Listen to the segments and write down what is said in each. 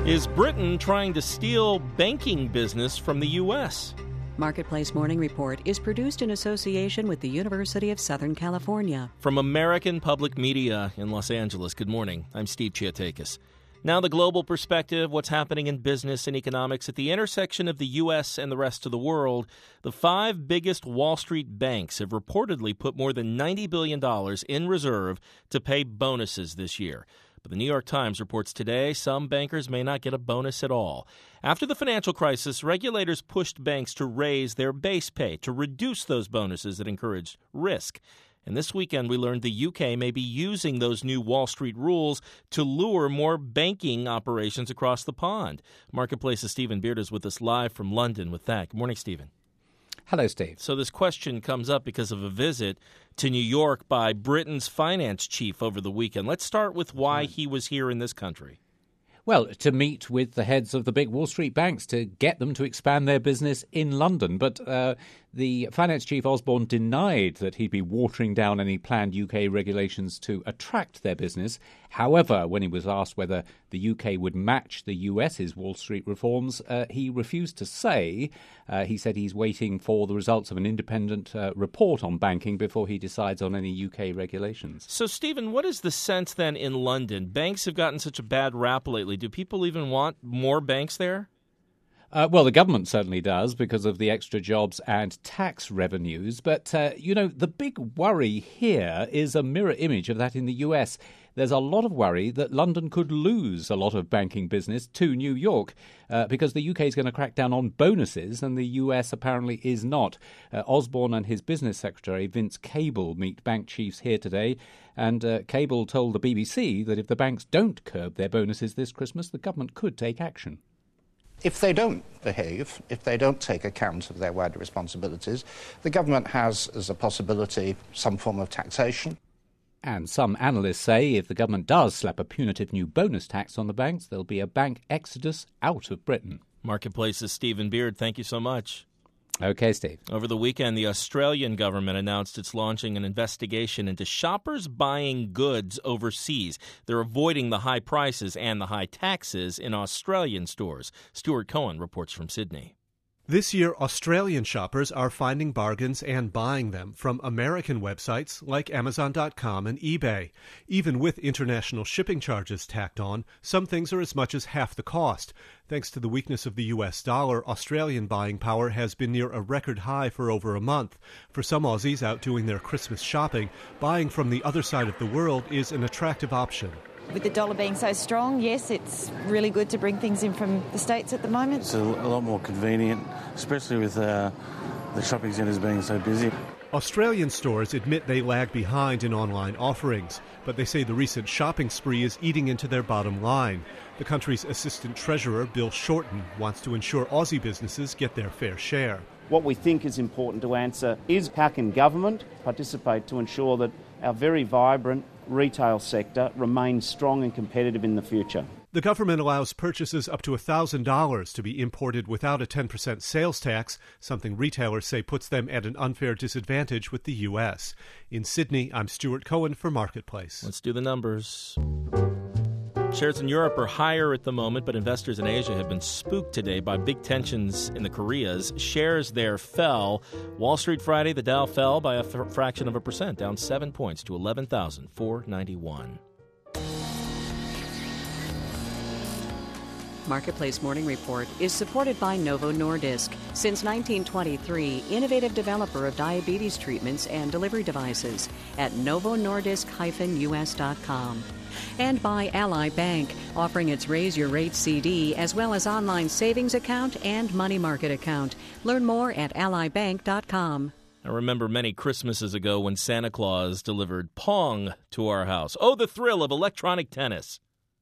Is Britain trying to steal banking business from the U.S.? Marketplace Morning Report is produced in association with the University of Southern California. From American Public Media in Los Angeles, good morning. I'm Steve Chiatakis. Now the global perspective, what's happening in business and economics at the intersection of the U.S. and the rest of the world. The 5 biggest Wall Street banks have reportedly put more than $90 billion in reserve to pay bonuses this year. But the New York Times reports today some bankers may not get a bonus at all. After the financial crisis, regulators pushed banks to raise their base pay to reduce those bonuses that encouraged risk. And this weekend, we learned the UK may be using those new Wall Street rules to lure more banking operations across the pond. Marketplace's Stephen Beard is with us live from London with that. Good morning, Stephen. Hello, Steve. So this question comes up because of a visit to New York by Britain's finance chief over the weekend. Let's start with why he was here in this country. Well, to meet with the heads of the big Wall Street banks to get them to expand their business in London. But the finance chief, Osborne, denied that he'd be watering down any planned UK regulations to attract their business. However, when he was asked whether the UK would match the US's Wall Street reforms, he refused to say. He said he's waiting for the results of an independent report on banking before he decides on any UK regulations. So, Stephen, what is the sense then in London? Banks have gotten such a bad rap lately. Do people even want more banks there? Well, the government certainly does because of the extra jobs and tax revenues. But, the big worry here is a mirror image of that in the US. There's a lot of worry that London could lose a lot of banking business to New York because the UK is going to crack down on bonuses and the US apparently is not. Osborne and his business secretary, Vince Cable, meet bank chiefs here today. And Cable told the BBC that if the banks don't curb their bonuses this Christmas, the government could take action. If they don't behave, if they don't take account of their wider responsibilities, the government has, as a possibility, some form of taxation. And some analysts say if the government does slap a punitive new bonus tax on the banks, there'll be a bank exodus out of Britain. Marketplace's Stephen Beard, thank you so much. Okay, Steve. Over the weekend, the Australian government announced it's launching an investigation into shoppers buying goods overseas. They're avoiding the high prices and the high taxes in Australian stores. Stuart Cohen reports from Sydney. This year, Australian shoppers are finding bargains and buying them from American websites like Amazon.com and eBay. Even with international shipping charges tacked on, some things are as much as half the cost. Thanks to the weakness of the U.S. dollar, Australian buying power has been near a record high for over a month. For some Aussies out doing their Christmas shopping, buying from the other side of the world is an attractive option. With the dollar being so strong, yes, it's really good to bring things in from the States at the moment. It's a lot more convenient, especially with the shopping centres being so busy. Australian stores admit they lag behind in online offerings, but they say the recent shopping spree is eating into their bottom line. The country's assistant treasurer, Bill Shorten, wants to ensure Aussie businesses get their fair share. What we think is important to answer is how can government participate to ensure that our very vibrant retail sector remains strong and competitive in the future. The government allows purchases up to $1,000 to be imported without a 10% sales tax, something retailers say puts them at an unfair disadvantage with the U.S. In Sydney, I'm Stuart Cohen for Marketplace. Let's do the numbers. Shares in Europe are higher at the moment, but investors in Asia have been spooked today by big tensions in the Koreas. Shares there fell. Wall Street Friday, the Dow fell by a fraction of a percent, down 7 points to 11,491. Marketplace Morning Report is supported by Novo Nordisk. Since 1923, innovative developer of diabetes treatments and delivery devices at novonordisk-us.com. And by Ally Bank, offering its Raise Your Rate CD as well as online savings account and money market account. Learn more at allybank.com. I remember many Christmases ago when Santa Claus delivered Pong to our house. Oh, the thrill of electronic tennis.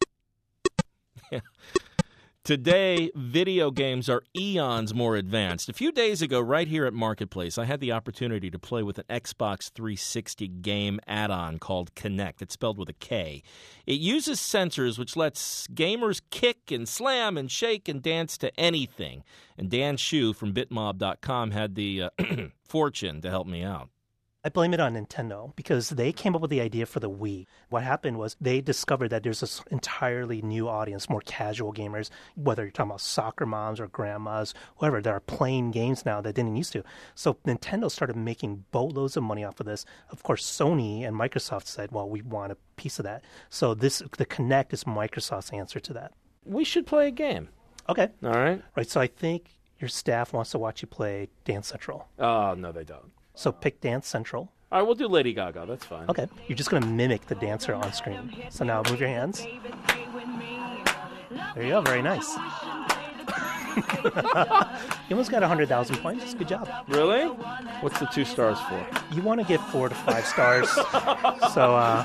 Today, video games are eons more advanced. A few days ago, right here at Marketplace, I had the opportunity to play with an Xbox 360 game add-on called Kinect. It's spelled with a K. It uses sensors which lets gamers kick and slam and shake and dance to anything. And Dan Hsu from bitmob.com had the fortune to help me out. I blame it on Nintendo because they came up with the idea for the Wii. What happened was they discovered that there's this entirely new audience, more casual gamers, whether you're talking about soccer moms or grandmas, whoever, that are playing games now that didn't used to. So Nintendo started making boatloads of money off of this. Of course, Sony and Microsoft said, well, we want a piece of that. So the Kinect is Microsoft's answer to that. We should play a game. Okay. All right. Right, so I think your staff wants to watch you play Dance Central. Oh, no, they don't. So pick Dance Central. All right, we'll do Lady Gaga. That's fine. Okay. You're just going to mimic the dancer on screen. So now move your hands. There you go. Very nice. You almost got 100,000 points. Good job. Really? What's the 2 stars for? You want to get 4 to 5 stars. So,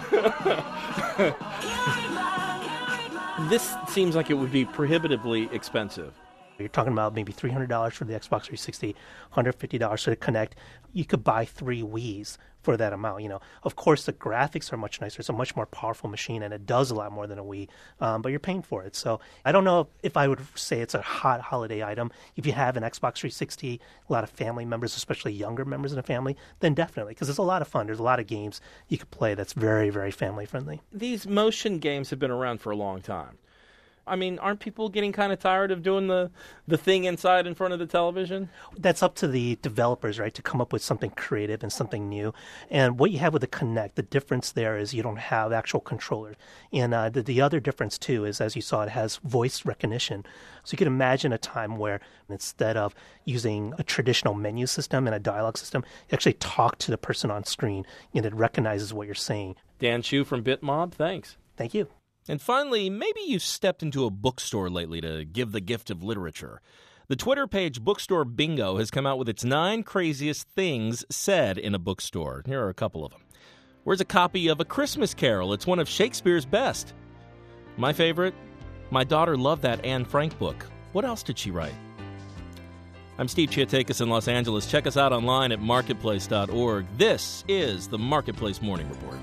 This seems like it would be prohibitively expensive. You're talking about maybe $300 for the Xbox 360, $150 for the Kinect. You could buy 3 Wiis for that amount. Of course, the graphics are much nicer. It's a much more powerful machine, and it does a lot more than a Wii. But you're paying for it. So I don't know if I would say it's a hot holiday item. If you have an Xbox 360, a lot of family members, especially younger members in the family, then definitely, because it's a lot of fun. There's a lot of games you could play that's very, very family friendly. These motion games have been around for a long time. I mean, aren't people getting kind of tired of doing the thing inside in front of the television? That's up to the developers, right, to come up with something creative and something new. And what you have with the Kinect, the difference there is you don't have actual controllers. And the other difference, too, is, as you saw, it has voice recognition. So you can imagine a time where instead of using a traditional menu system and a dialogue system, you actually talk to the person on screen, and it recognizes what you're saying. Dan Chu from BitMob, thanks. Thank you. And finally, maybe you stepped into a bookstore lately to give the gift of literature. The Twitter page Bookstore Bingo has come out with its 9 craziest things said in a bookstore. Here are a couple of them. Where's a copy of A Christmas Carol? It's one of Shakespeare's best. My favorite? My daughter loved that Anne Frank book. What else did she write? I'm Steve Chiatakis in Los Angeles. Check us out online at marketplace.org. This is the Marketplace Morning Report.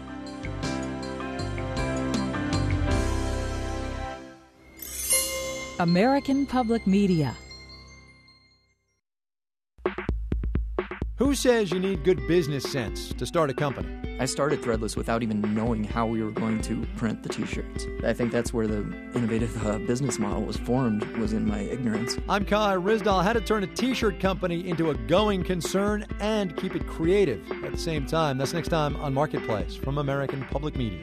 American Public Media. Who says you need good business sense to start a company? I started Threadless without even knowing how we were going to print the t-shirts. I think that's where the innovative business model was formed, was in my ignorance. I'm Kai Rizdal. How to turn a t-shirt company into a going concern and keep it creative at the same time. That's next time on Marketplace from American Public Media.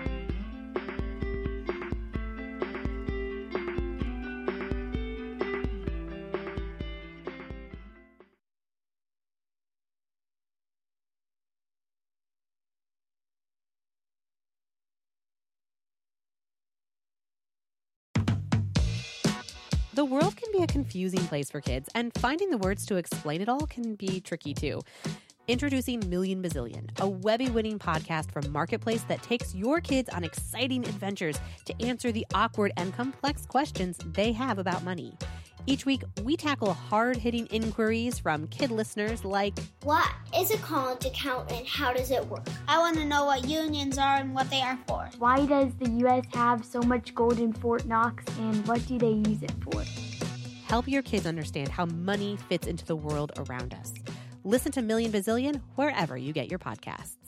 The world can be a confusing place for kids, and finding the words to explain it all can be tricky too. Introducing Million Bazillion, a Webby-winning podcast from Marketplace that takes your kids on exciting adventures to answer the awkward and complex questions they have about money. Each week, we tackle hard-hitting inquiries from kid listeners like, what is a college account and how does it work? I want to know what unions are and what they are for. Why does the U.S. have so much gold in Fort Knox and what do they use it for? Help your kids understand how money fits into the world around us. Listen to Million Bazillion wherever you get your podcasts.